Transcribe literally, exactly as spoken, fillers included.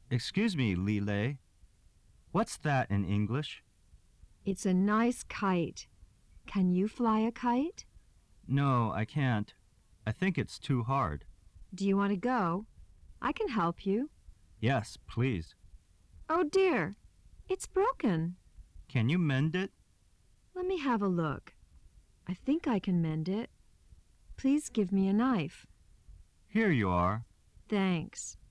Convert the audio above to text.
Excuse me, Lile. What's that in English? It's a nice kite. Can you fly a kite? No, I can't. I think it's too hard. Do you want to go? I can help you. Yes, please. Oh dear, it's broken. Can you mend it? Let me have a look. I think I can mend it. Please give me a knife. Here you are. Thanks.